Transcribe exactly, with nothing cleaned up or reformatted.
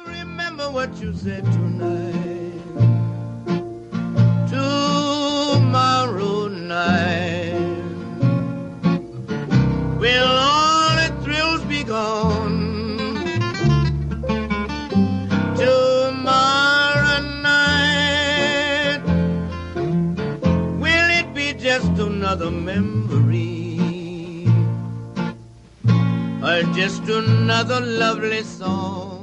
remember what you said tonight. Tomorrow night, will all the thrills be gone? Tomorrow night, will it be just another memory, or just another lovely song?